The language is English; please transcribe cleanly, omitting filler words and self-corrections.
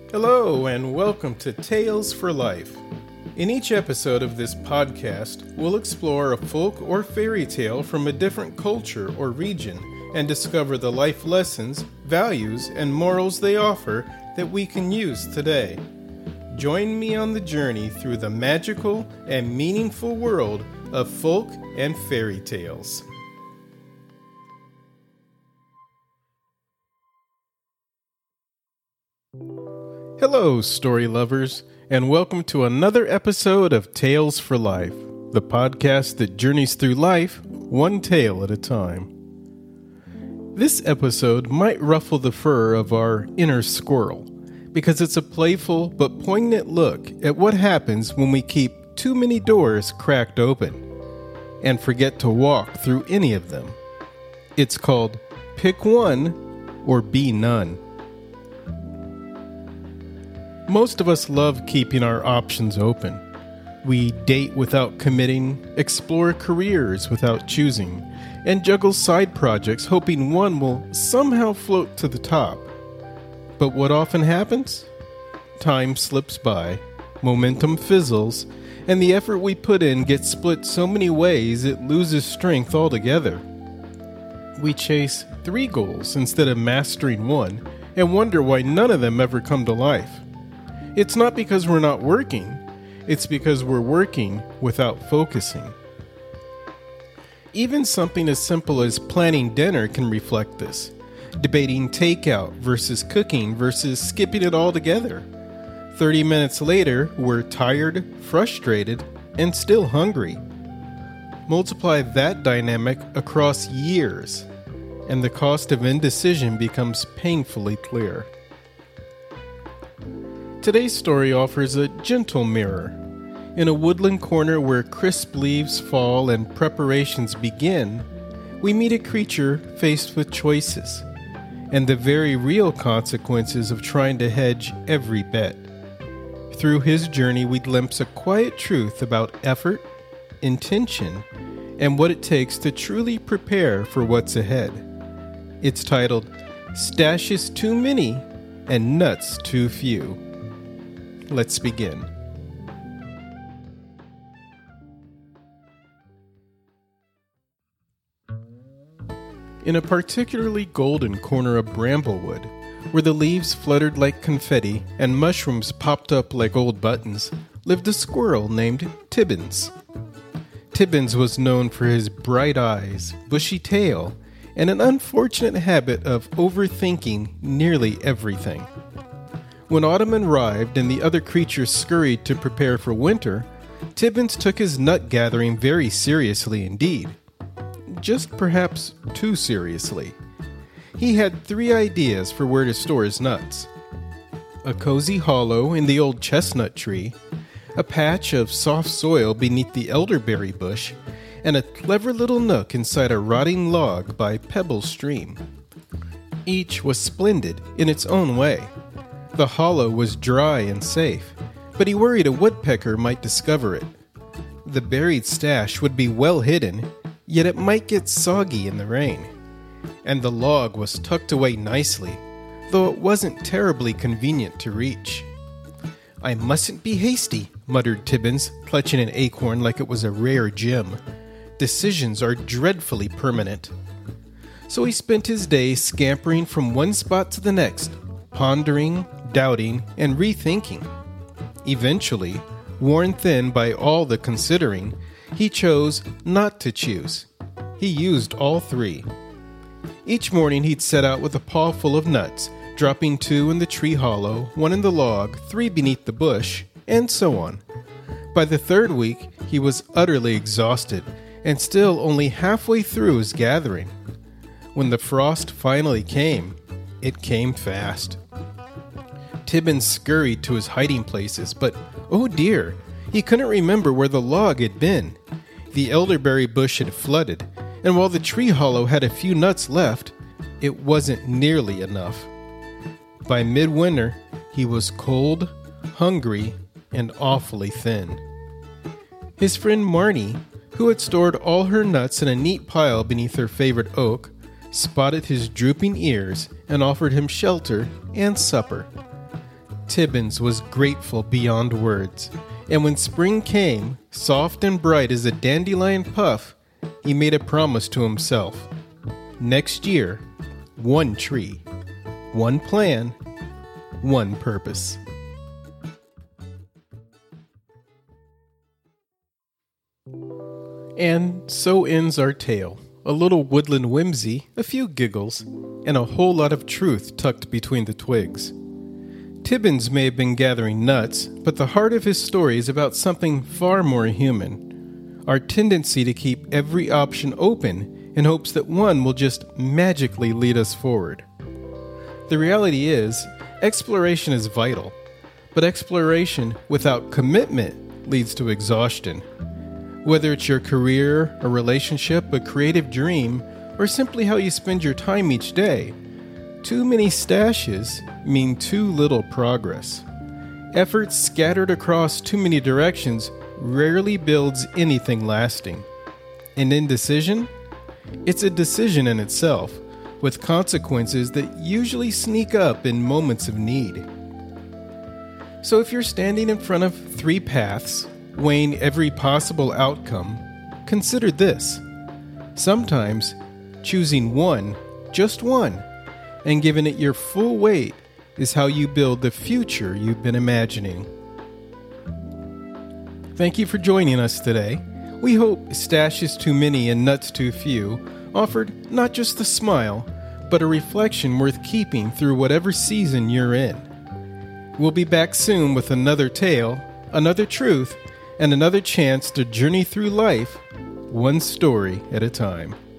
Hello, and welcome to Tales for Life. In each episode of this podcast, we'll explore a folk or fairy tale from a different culture or region and discover the life lessons, values, and morals they offer that we can use today. Join me on the journey through the magical and meaningful world of folk and fairy tales. Hello, story lovers, and welcome to another episode of Tales for Life, the podcast that journeys through life one tale at a time. This episode might ruffle the fur of our inner squirrel, because it's a playful but poignant look at what happens when we keep too many doors cracked open and forget to walk through any of them. It's called Pick One or Be None. Most of us love keeping our options open. We date without committing, explore careers without choosing, and juggle side projects hoping one will somehow float to the top. But what often happens? Time slips by, momentum fizzles, and the effort we put in gets split so many ways it loses strength altogether. We chase 3 goals instead of mastering one, and wonder why none of them ever come to life. It's not because we're not working, it's because we're working without focusing. Even something as simple as planning dinner can reflect this. Debating takeout versus cooking versus skipping it all together. 30 minutes later, we're tired, frustrated, and still hungry. Multiply that dynamic across years, and the cost of indecision becomes painfully clear. Today's story offers a gentle mirror. In a woodland corner where crisp leaves fall and preparations begin, we meet a creature faced with choices, and the very real consequences of trying to hedge every bet. Through his journey, we glimpse a quiet truth about effort, intention, and what it takes to truly prepare for what's ahead. It's titled, Stashes Too Many and Nuts Too Few. Let's begin. In a particularly golden corner of Bramblewood, where the leaves fluttered like confetti and mushrooms popped up like old buttons, lived a squirrel named Tibbins. Tibbins was known for his bright eyes, bushy tail, and an unfortunate habit of overthinking nearly everything. When autumn arrived and the other creatures scurried to prepare for winter, Tibbins took his nut gathering very seriously indeed. Just perhaps too seriously. He had 3 ideas for where to store his nuts. A cozy hollow in the old chestnut tree, a patch of soft soil beneath the elderberry bush, and a clever little nook inside a rotting log by Pebble Stream. Each was splendid in its own way. The hollow was dry and safe, but he worried a woodpecker might discover it. The buried stash would be well hidden, yet it might get soggy in the rain. And the log was tucked away nicely, though it wasn't terribly convenient to reach. "I mustn't be hasty," muttered Tibbins, clutching an acorn like it was a rare gem. "Decisions are dreadfully permanent." So he spent his day scampering from one spot to the next, pondering, doubting, and rethinking. Eventually, worn thin by all the considering, he chose not to choose. He used all 3. Each morning he'd set out with a paw full of nuts, dropping 2 in the tree hollow, 1 in the log, 3 beneath the bush, and so on. By the 3rd week, he was utterly exhausted, and still only halfway through his gathering. When the frost finally came, it came fast. Tibbins scurried to his hiding places, but, oh dear, he couldn't remember where the log had been. The elderberry bush had flooded, and while the tree hollow had a few nuts left, it wasn't nearly enough. By midwinter, he was cold, hungry, and awfully thin. His friend Marnie, who had stored all her nuts in a neat pile beneath her favorite oak, spotted his drooping ears and offered him shelter and supper. Tibbins was grateful beyond words, and when spring came, soft and bright as a dandelion puff, he made a promise to himself. Next year, 1 tree, 1 plan, 1 purpose. And so ends our tale. A little woodland whimsy, a few giggles, and a whole lot of truth tucked between the twigs. Tibbins may have been gathering nuts, but the heart of his story is about something far more human. Our tendency to keep every option open in hopes that one will just magically lead us forward. The reality is, exploration is vital, but exploration without commitment leads to exhaustion. Whether it's your career, a relationship, a creative dream, or simply how you spend your time each day, too many stashes mean too little progress. Efforts scattered across too many directions rarely builds anything lasting. And indecision? It's a decision in itself, with consequences that usually sneak up in moments of need. So if you're standing in front of 3 paths, weighing every possible outcome, consider this. Sometimes choosing one, just one, and giving it your full weight is how you build the future you've been imagining. Thank you for joining us today. We hope Stashes Too Many and Nuts Too Few offered not just a smile, but a reflection worth keeping through whatever season you're in. We'll be back soon with another tale, another truth, and another chance to journey through life, one story at a time.